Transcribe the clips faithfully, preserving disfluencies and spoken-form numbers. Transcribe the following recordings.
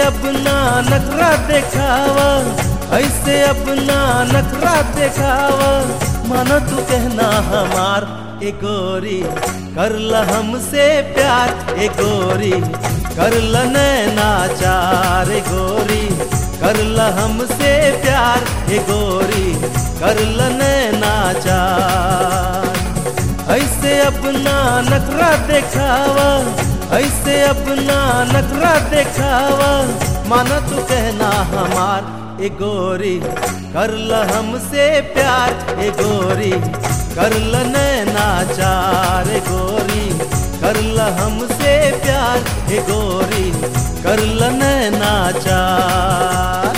अब ना नखरा दिखावा, ऐसे अब ना नखरा दिखावा, मानो तू कहना हमार ए गोरी, कर ल हमसे प्यार ए गोरी, कर ल नैना चार ए गोरी, कर ल हमसे प्यार ए गोरी, कर ल नैना चार। ऐसे अपना नखरा दिखावा, ऐसे अपना नखरा दिखावा, माना तू कहना हमार ए गोरी, कर ल हमसे प्यार ए गोरी, कर ल नैना चार ए गोरी, कर ल हमसे प्यार ए गोरी, कर ल नैना चार।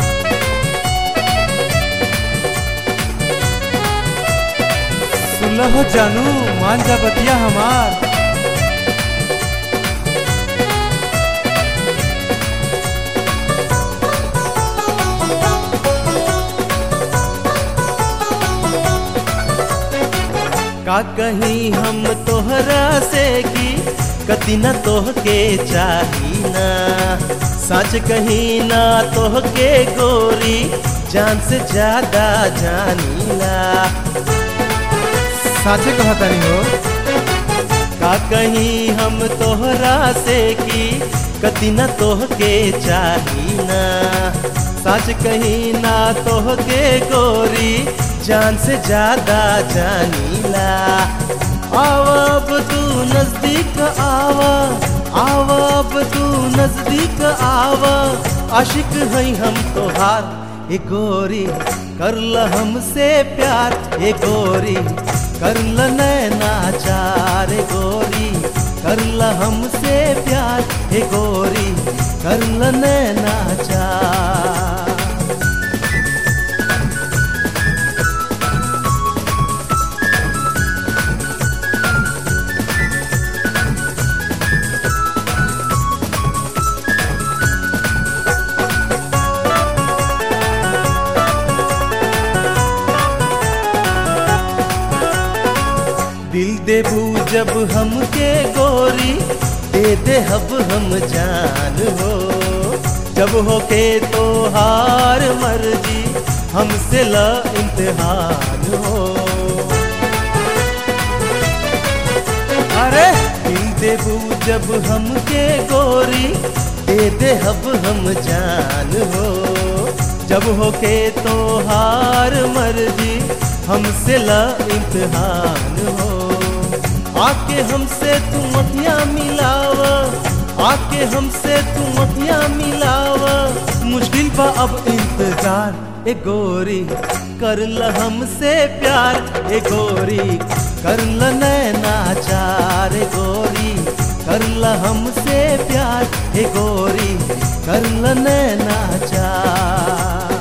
सुलह जानू मान जा बतिया हमार, का कहीं हम तोहरा से की कति न तोहके चाही ना, सच कहीं ना तोहके गोरी, जान से ज्यादा जानीला। साचे कहतानी हो, का कहीं हम तोहरा से की कति न तोहके चाही ना, सच कहीं ना तोहके गोरी, जान से ज्यादा जानीला। आवा अब तू नजदीक आवा, आवा अब तू नजदीक आवा, आशिक है हम तोहार ए गोरी, कर ल हमसे प्यार ए गोरी, कर ल नैना चार ए गोरी, कर ल हमसे प्यार ए गोरी, कर ल नैना चार। दिल देबू जब हमके गोरी, दे दे हब हम जान हो, जब होके तो हार मर्जी, हमसे ल इम्तिहान हो। अरे दिल देबू जब हमके गोरी, दे दे हब हम जान हो, जब होके तो हार मर्जी, हमसे ल इम्तिहान हो। आके हमसे तू मतिया मिलावा, आके हमसे तू मतिया मिलावा, मुश्किल बा अब इंतजार ए गोरी, कर ल हमसे प्यार ए गोरी, कर ल नैना चार ए गोरी, कर ल हमसे प्यार ए गोरी, कर ल नैना चार।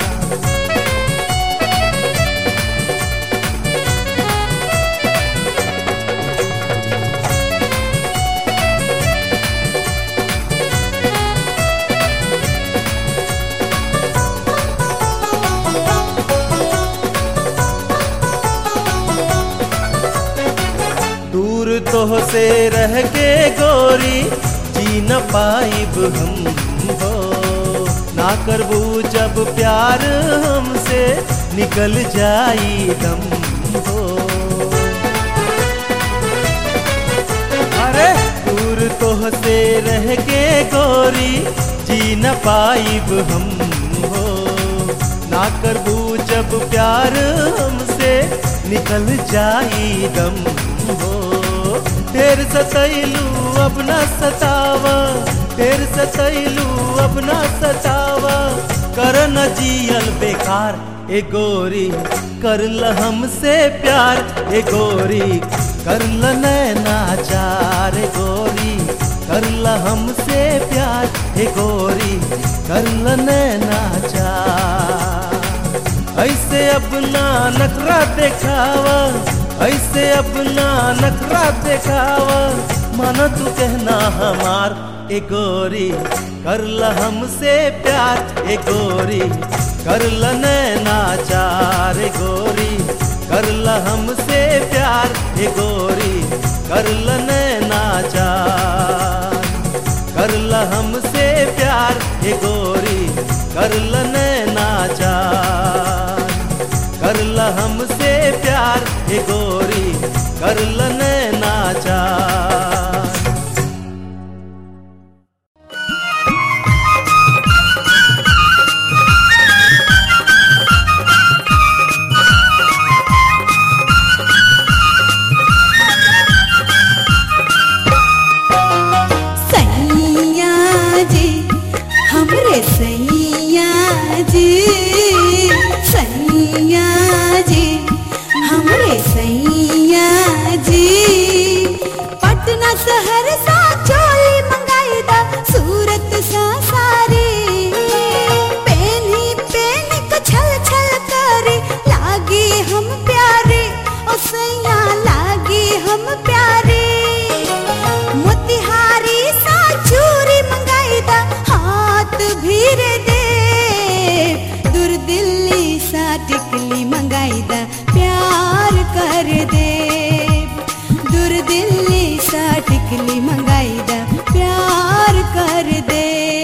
दूर तोह से रह के गोरी, जी न पाइब हम हो, ना करबू जब प्यार हमसे, निकल जाई दम हो। अरे दूर तोह से रह के गोरी, जी न पाइब हम हो, ना करबू जब प्यार हमसे, निकल जाई दम हो। तेर सतैलू अपना सतावा, तेर सतैलू अपना सतावा, कर न जियल बेकार ए गोरी, कर ल हमसे प्यार ए गोरी, कर ल नैना चार ए गोरी, कर ल हमसे प्यार ए गोरी, कर ल नैना चार। ऐसे अपना नखरा दिखावा, ऐसे अपना नखरा दिखावा, माना तू कहना हमार ए गोरी, कर ल हमसे प्यार ए गोरी, कर ल नैना चार ए गोरी, कर ल हमसे प्यार ए गोरी, कर ल नैना चार, कर ल हमसे प्यार ए गोरी। कर ल नैनाचार, कर ल हमसे प्यार हे गोरी, कर ल नैनाचार। टिकली मंगाईदा प्यार कर दे, दूर दिल्ली सा टिकली मंगाईदा प्यार कर दे।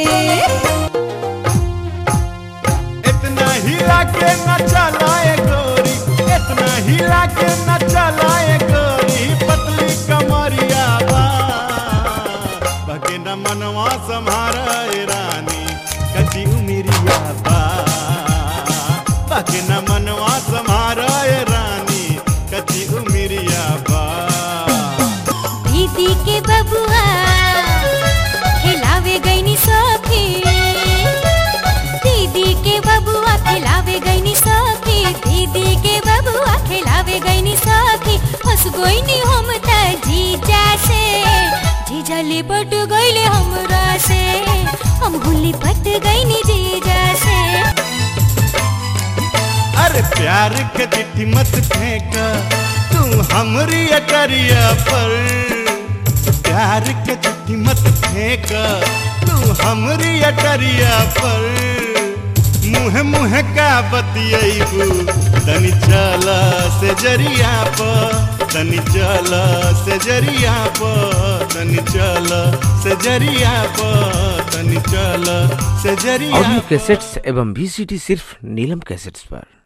इतना हिला के न चलाए गोरी, इतना हिला के न चलाए गोरी, पतली कमरिया बा बगे न मनवा सम्हारे रानी, कची उमिरिया बा बगे न मनवा सम्हारे रानी, कची उमिरिया बा। दीदी के बबुआ खिलावे गईनी सखी, दीदी के बबुआ खिलावे गईनी सखी, दीदी के बबुआ खिलावे गईनी सखी। हंस गईनी हम त जीजा से, जीजा लिपट गईले हमरा से, हम गुल्ली पट गईनी जीजा से। अरे प्यार के चिट्ठी मत फेंक तू हमरी अटरिया पर, प्यार के चिट्ठी मत फेंक तू हमरी अटरिया पर। मुँह मुँह का बतियाबू तनी चल से जरिया पर, तनी चल से जरिया पर, तनी चल से जरिया पर, तनी चल से जरिया। ऑडियो कैसेट्स एवं वीसीडी सिर्फ नीलम कैसेट्स पर।